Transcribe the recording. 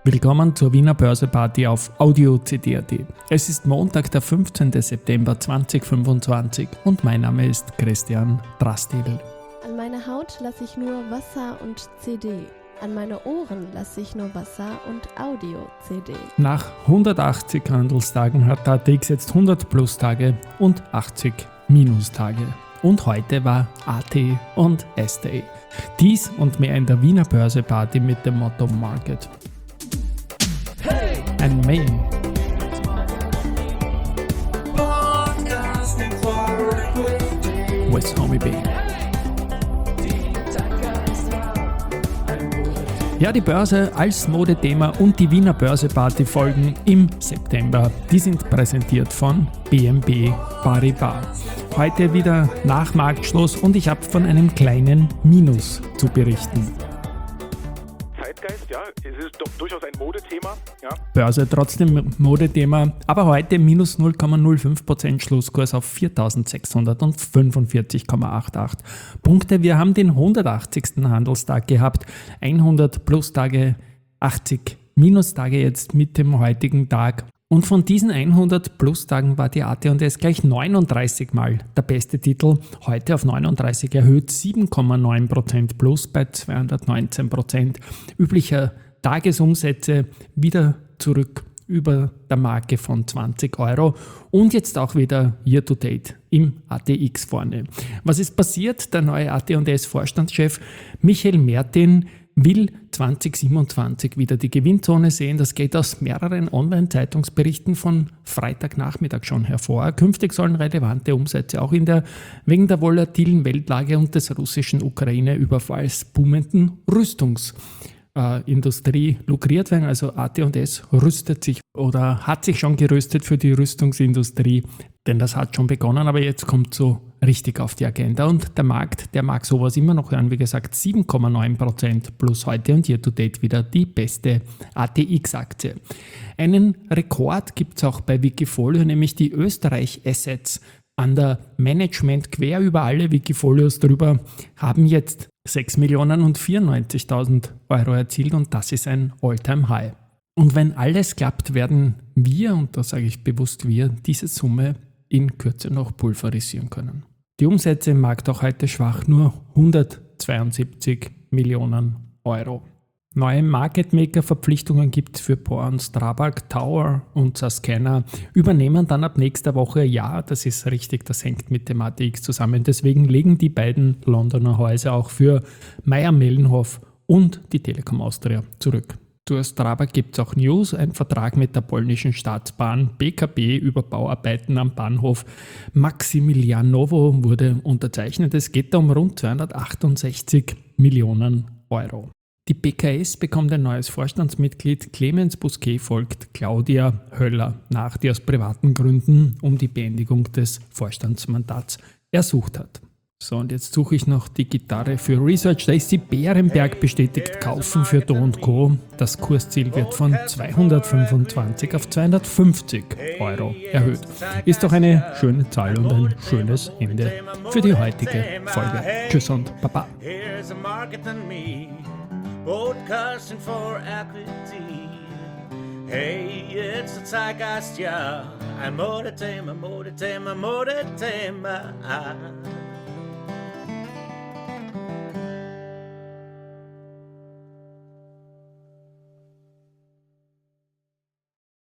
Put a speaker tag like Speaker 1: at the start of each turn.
Speaker 1: Willkommen zur Wiener Börseparty auf Audio-CD.at. Es ist Montag, der 15. September 2025 und mein Name ist Christian Drastil.
Speaker 2: An meine Haut lasse ich nur Wasser und CD. An meine Ohren lasse ich nur Wasser und Audio-CD.
Speaker 1: Nach 180 Handelstagen hat der ATX jetzt 100 Plus-Tage und 80 Minus-Tage. Und heute war AT und S-Day. Dies und mehr in der Wiener Börseparty mit dem Motto Market and Main. West Homie B. Ja, die Börse als Modethema und die Wiener Börseparty folgen im September. Die sind präsentiert von BNP Paribas. Heute wieder nach Marktschluss und ich habe von einem kleinen Minus zu berichten.
Speaker 3: Zeitgeist, ja, es ist doch durchaus ein Modethema. Ja.
Speaker 1: Börse trotzdem Modethema, aber heute minus 0,05% Schlusskurs auf 4.645,88 Punkte. Wir haben den 180. Handelstag gehabt, 100 Plus-Tage, 80 Minustage jetzt mit dem heutigen Tag. Und von diesen 100 Plus-Tagen war die AT&S gleich 39 Mal der beste Titel. Heute auf 39 erhöht, 7,9% plus bei 219%. Üblicher Tagesumsätze wieder zurück über der Marke von 20 Euro und jetzt auch wieder Year-to-Date im ATX vorne. Was ist passiert? Der neue AT&S-Vorstandschef Michael Mertin will 2027 wieder die Gewinnzone sehen. Das geht aus mehreren Online-Zeitungsberichten von Freitagnachmittag schon hervor. Künftig sollen relevante Umsätze auch wegen der volatilen Weltlage und des russischen Ukraine-Überfalls boomenden Rüstungsindustrie lukriert werden. Also AT&S rüstet sich oder hat sich schon gerüstet für die Rüstungsindustrie, denn das hat schon begonnen, aber jetzt kommt so richtig auf die Agenda und der Markt, der mag sowas immer noch hören. Wie gesagt, 7,9% plus heute und Year-to-Date wieder die beste ATX-Aktie. Einen Rekord gibt es auch bei Wikifolio, nämlich die Österreich-Assets an der Management quer über alle Wikifolios drüber haben jetzt 6.094.000 Euro erzielt und das ist ein All-Time-High. Und wenn alles klappt, werden wir, und da sage ich bewusst wir, diese Summe in Kürze noch pulverisieren können. Die Umsätze im Markt auch heute schwach, nur 172 Millionen Euro. Neue Market-Maker-Verpflichtungen gibt es für Born, Strabag, Tower und Saskana, übernehmen dann ab nächster Woche. Ja, das ist richtig, das hängt mit dem ATX zusammen. Deswegen legen die beiden Londoner Häuser auch für Mayr-Melnhof und die Telekom Austria zurück. Zur Strabag gibt es auch News, ein Vertrag mit der polnischen Staatsbahn BKB über Bauarbeiten am Bahnhof Maximilianowo wurde unterzeichnet. Es geht da um rund 268 Millionen Euro. Die BKS bekommt ein neues Vorstandsmitglied. Clemens Busquet folgt Claudia Höller nach, die aus privaten Gründen um die Beendigung des Vorstandsmandats ersucht hat. So, und jetzt suche ich noch die Gitarre für Research. Da ist die Bärenberg bestätigt, kaufen für Do & Co. Das Kursziel wird von 225 auf 250 Euro erhöht. Ist doch eine schöne Zahl und ein schönes Ende für die heutige Folge. Tschüss und Baba.
Speaker 4: Broadcasting for equity. Hey, it's the Zeitgeist, ja. Ein Modethema, Modethema, Modethema.